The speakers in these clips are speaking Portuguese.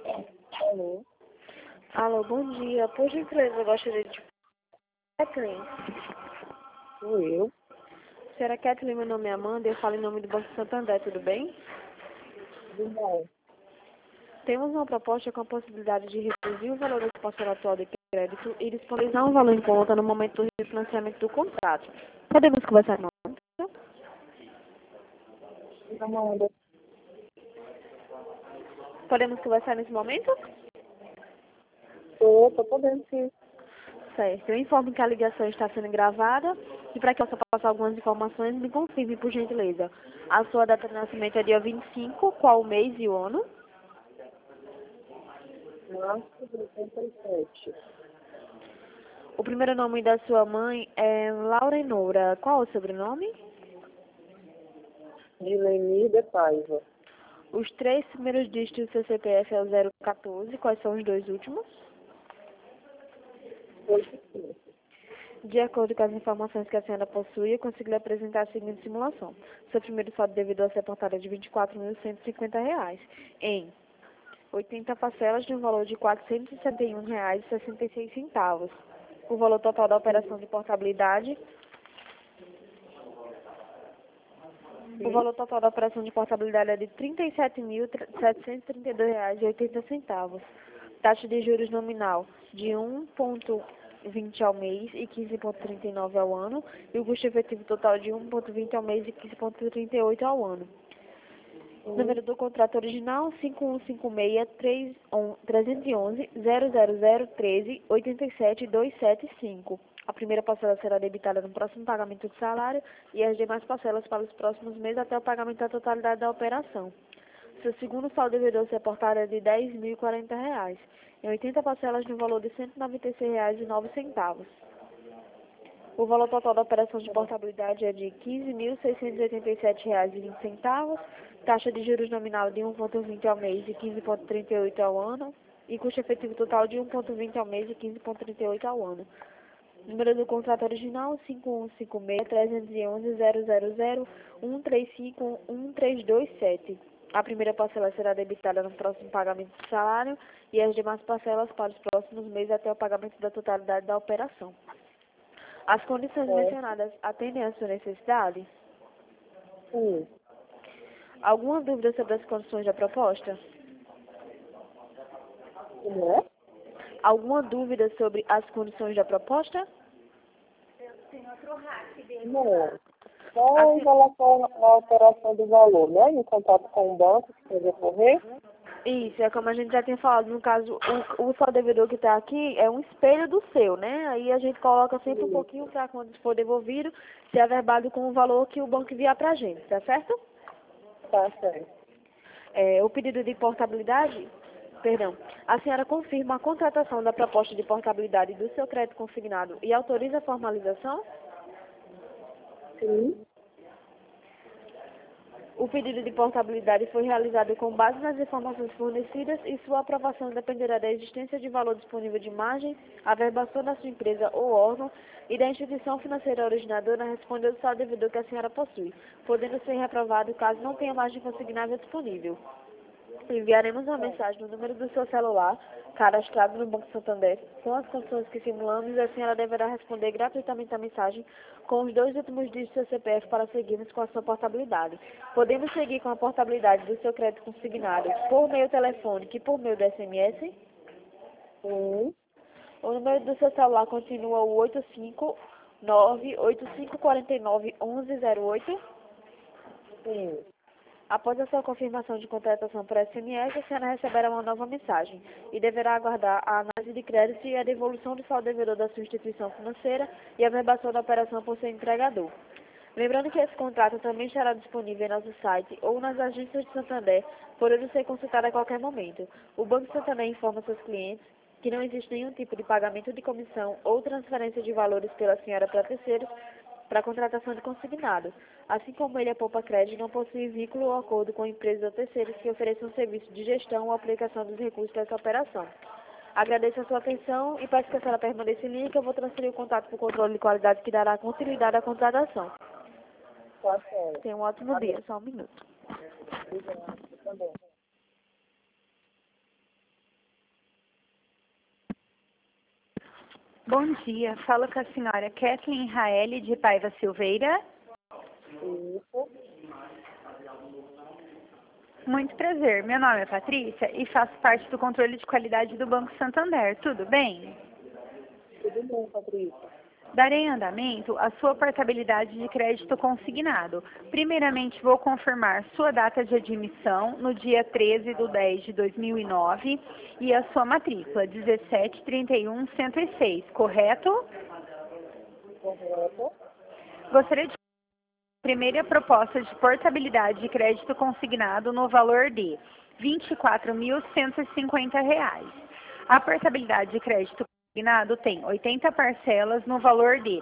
Alô? Alô, bom dia. Por gentileza, eu gostaria de... Kathleen. Sou eu? Senhora Kathleen, meu nome é Amanda e eu falo em nome do Banco Santander, tudo bem? Tudo bom? Temos uma proposta com a possibilidade de reduzir o valor da parcela atual de crédito e disponibilizar um valor em conta no momento do refinanciamento do contrato. Podemos conversar no momento? Amanda. Podemos conversar nesse momento? Tô podendo sim. Certo. Eu informo que a ligação está sendo gravada e para que eu possa passar algumas informações, me confirme, por gentileza. A sua data de nascimento é dia 25, qual o mês e o ano? Março de 87. O primeiro nome da sua mãe é Laurenora. Qual o sobrenome? De Leni de Paiva. Os três primeiros dígitos do seu CPF é o 014. Quais são os dois últimos? 85. De acordo com as informações que a senhora possui, eu consegui lhe apresentar a seguinte simulação. Seu primeiro saldo devido a ser portada de R$ 24.150 em 80 parcelas de um valor de R$ 461,66. O valor total da operação de portabilidade. O valor total da operação de portabilidade é de R$ 37.732,80. Taxa de juros nominal de 1,20 ao mês e 15,39 ao ano. E o custo efetivo total de 1,20 ao mês e 15,38 ao ano. Número do contrato original 5156-311-000-13-87-275. A primeira parcela será debitada no próximo pagamento de salário e as demais parcelas para os próximos meses até o pagamento da totalidade da operação. Seu segundo saldo devedor ser portado é de R$ 10.040, em 80 parcelas no valor de R$ 196,09. O valor total da operação de portabilidade é de R$ 15.687,20, taxa de juros nominal de 1,20 ao mês e 15,38 ao ano, e custo efetivo total de 1,20 ao mês e 15,38 ao ano. Número do contrato original 5156-311-000-135-1327. A primeira parcela será debitada no próximo pagamento do salário e as demais parcelas para os próximos meses até o pagamento da totalidade da operação. As condições mencionadas atendem à sua necessidade? Sim. Alguma dúvida sobre as condições da proposta? Como é? Alguma dúvida sobre as condições da proposta? Não. Só em relação à alteração do valor, né? Em contato com o banco, que pode ocorrer. Isso, é como a gente já tinha falado, no caso, o só devedor que está aqui é um espelho do seu, né? Aí a gente coloca sempre um pouquinho para quando for devolvido, ser averbado com o valor que o banco enviar para a gente, tá certo? Tá certo. O pedido de portabilidade, perdão, a senhora confirma a contratação da proposta de portabilidade do seu crédito consignado e autoriza a formalização? Sim. O pedido de portabilidade foi realizado com base nas informações fornecidas e sua aprovação dependerá da existência de valor disponível de margem, averbação da sua empresa ou órgão e da instituição financeira originadora a responder do saldo devedor que a senhora possui, podendo ser reprovado caso não tenha margem consignável disponível. Enviaremos uma mensagem no número do seu celular, cadastrado no Banco Santander, com as condições que simulamos e a senhora deverá responder gratuitamente a mensagem com os dois últimos dígitos do seu CPF para seguirmos com a sua portabilidade. Podemos seguir com a portabilidade do seu crédito consignado por meio telefônico e por meio do SMS? Sim. O número do seu celular continua o 859-8549-1108. Sim. Após a sua confirmação de contratação por SMS, a senhora receberá uma nova mensagem e deverá aguardar a análise de crédito e a devolução do saldo devedor da sua instituição financeira e a verbação da operação por seu entregador. Lembrando que esse contrato também estará disponível em nosso site ou nas agências de Santander, podendo ser consultado a qualquer momento. O Banco Santander informa seus clientes que não existe nenhum tipo de pagamento de comissão ou transferência de valores pela senhora para terceiros para a contratação de consignado. Assim como ele, a Poupa Crédito não possui vínculo ou acordo com empresas ou terceiros que ofereçam serviço de gestão ou aplicação dos recursos dessa operação. Agradeço a sua atenção e peço que a senhora permaneça em linha que eu vou transferir o contato para o controle de qualidade que dará continuidade à contratação. Tá certo. Tenha um ótimo dia, só um minuto. Obrigada. Tá bom. Bom dia, falo com a senhora Kathleen Raeli de Paiva Silveira. Isso. Muito prazer, meu nome é Patrícia e faço parte do controle de qualidade do Banco Santander, tudo bem? Tudo bem, Patrícia. Darei andamento à sua portabilidade de crédito consignado. Primeiramente, vou confirmar sua data de admissão no dia 13/10/2009 e a sua matrícula 1731106, correto? Correto. Gostaria de primeira proposta de portabilidade de crédito consignado no valor de R$ 24.150. A portabilidade de crédito consignado tem 80 parcelas no valor de R$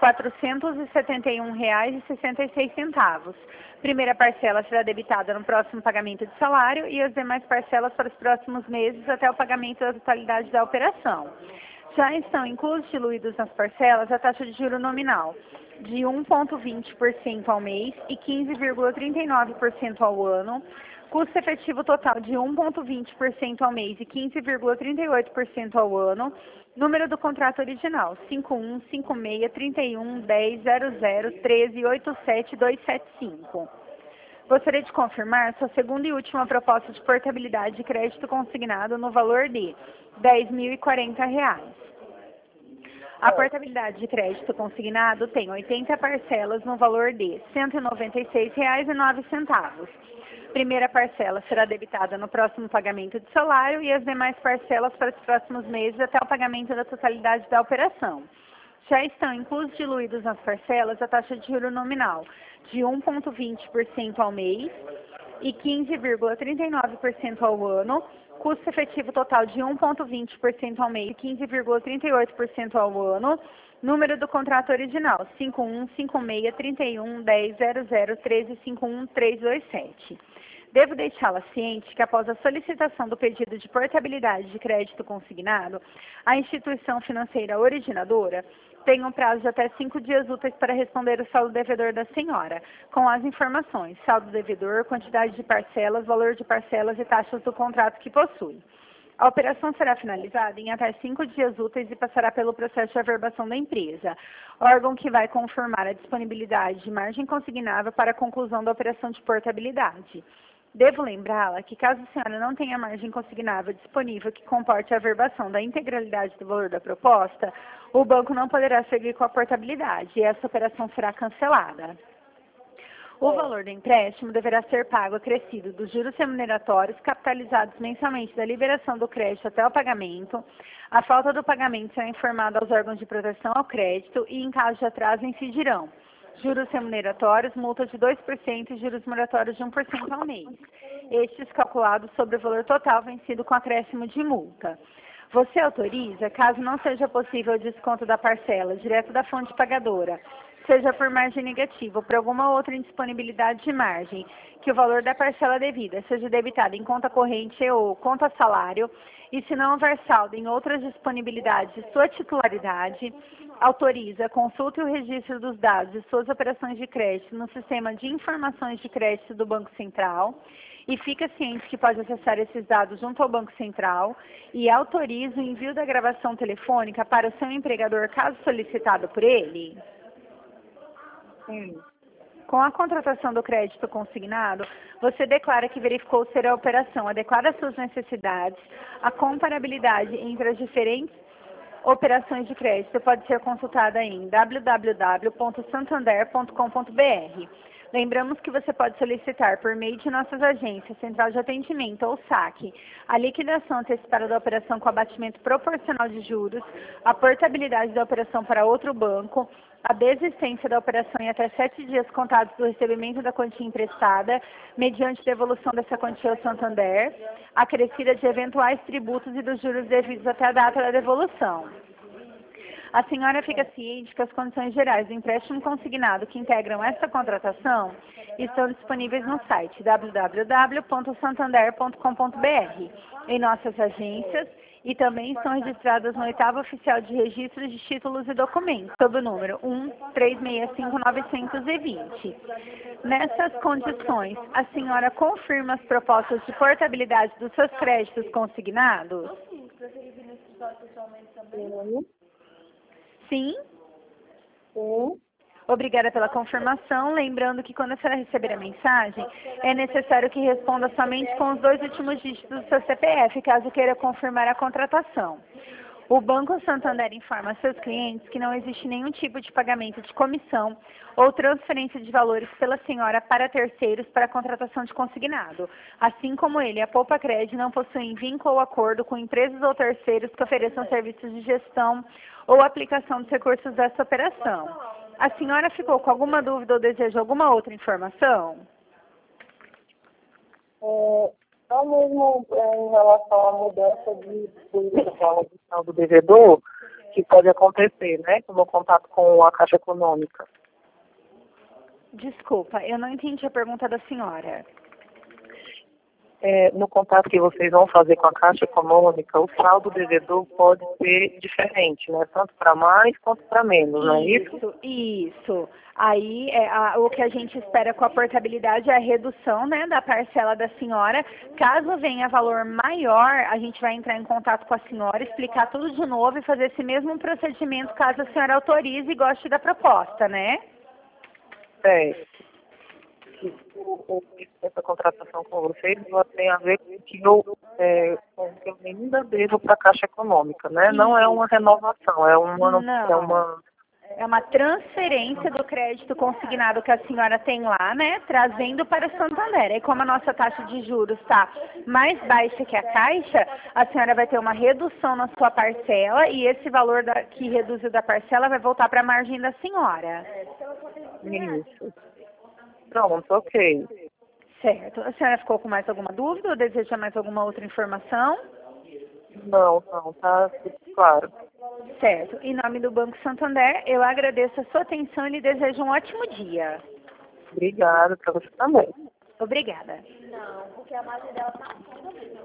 471,66. Primeira parcela será debitada no próximo pagamento de salário e as demais parcelas para os próximos meses até o pagamento da totalidade da operação. Já estão inclusos diluídos nas parcelas a taxa de juro nominal de 1,20% ao mês e 15,39% ao ano, custo efetivo total de 1,20% ao mês e 15,38% ao ano, número do contrato original 515631100013877275. Gostaria de confirmar sua segunda e última proposta de portabilidade de crédito consignado no valor de R$ 10.040. A portabilidade de crédito consignado tem 80 parcelas no valor de R$ 196,09. Primeira parcela será debitada no próximo pagamento de salário e as demais parcelas para os próximos meses até o pagamento da totalidade da operação. Já estão inclusos diluídos nas parcelas a taxa de juro nominal de 1,20% ao mês e 15,39% ao ano, custo efetivo total de 1,20% ao mês e 15,38% ao ano, número do contrato original 515631100013511327. Devo deixá-la ciente que após a solicitação do pedido de portabilidade de crédito consignado, a instituição financeira originadora tem um prazo de até 5 dias úteis para responder o saldo devedor da senhora, com as informações, saldo devedor, quantidade de parcelas, valor de parcelas e taxas do contrato que possui. A operação será finalizada em até 5 dias úteis e passará pelo processo de averbação da empresa, órgão que vai confirmar a disponibilidade de margem consignável para a conclusão da operação de portabilidade. Devo lembrá-la que, caso a senhora não tenha margem consignável disponível que comporte a averbação da integralidade do valor da proposta, o banco não poderá seguir com a portabilidade e essa operação será cancelada. O valor do empréstimo deverá ser pago acrescido dos juros remuneratórios capitalizados mensalmente da liberação do crédito até o pagamento. A falta do pagamento será informada aos órgãos de proteção ao crédito e, em caso de atraso, incidirão juros remuneratórios, multa de 2% e juros moratórios de 1% ao mês. Estes calculados sobre o valor total vencido com acréscimo de multa. Você autoriza, caso não seja possível o desconto da parcela direto da fonte pagadora, seja por margem negativa ou por alguma outra indisponibilidade de margem, que o valor da parcela devida seja debitado em conta corrente ou conta salário, e se não houver saldo em outras disponibilidades de sua titularidade, autoriza a consulta e o registro dos dados de suas operações de crédito no sistema de informações de crédito do Banco Central e fica ciente que pode acessar esses dados junto ao Banco Central e autoriza o envio da gravação telefônica para o seu empregador caso solicitado por ele. Sim. Com a contratação do crédito consignado, você declara que verificou ser a operação adequada às suas necessidades. A comparabilidade entre as diferentes operações de crédito pode ser consultada em www.santander.com.br. Lembramos que você pode solicitar por meio de nossas agências, central de atendimento ou SAC, a liquidação antecipada da operação com abatimento proporcional de juros, a portabilidade da operação para outro banco, a desistência da operação em até 7 dias contados do recebimento da quantia emprestada, mediante devolução dessa quantia ao Santander, acrescida de eventuais tributos e dos juros devidos até a data da devolução. A senhora fica ciente que as condições gerais do empréstimo consignado que integram esta contratação estão disponíveis no site www.santander.com.br, em nossas agências, e também estão registradas no 8º Oficial de Registros de Títulos e Documentos, sob o número 1365920. Nessas condições, a senhora confirma as propostas de portabilidade dos seus créditos consignados? Sim. Sim? Sim. Obrigada pela confirmação. Lembrando que quando a senhora receber a mensagem, é necessário que responda somente com os 2 últimos dígitos do seu CPF, caso queira confirmar a contratação. O Banco Santander informa a seus clientes que não existe nenhum tipo de pagamento de comissão ou transferência de valores pela senhora para terceiros para a contratação de consignado. Assim como ele, a Poupa Cred não possui vínculo ou acordo com empresas ou terceiros que ofereçam serviços de gestão ou aplicação dos recursos dessa operação. A senhora ficou com alguma dúvida ou deseja alguma outra informação? Só mesmo em relação à mudança da redução do devedor, que pode acontecer, né, no contato com a Caixa Econômica. Desculpa, eu não entendi a pergunta da senhora. No contato que vocês vão fazer com a Caixa Econômica, o saldo devedor pode ser diferente, né? Tanto para mais quanto para menos, não é isso? Isso. Aí, o que a gente espera com a portabilidade é a redução, né, da parcela da senhora. Caso venha valor maior, a gente vai entrar em contato com a senhora, explicar tudo de novo e fazer esse mesmo procedimento caso a senhora autorize e goste da proposta, né? Essa contratação com vocês ela tem a ver com que eu ainda devo para a Caixa Econômica, né? Sim. Não é uma renovação, é uma É uma transferência do crédito consignado que a senhora tem lá, né, trazendo para o Santander. E como a nossa taxa de juros está mais baixa que a Caixa, a senhora vai ter uma redução na sua parcela e esse valor que reduziu da parcela vai voltar para a margem da senhora. Isso. Pronto, ok. Certo. A senhora ficou com mais alguma dúvida ou deseja mais alguma outra informação? Não, tá tudo claro. Certo. Em nome do Banco Santander, eu agradeço a sua atenção e lhe desejo um ótimo dia. Obrigada para você também. Obrigada. Não, porque a margem dela tá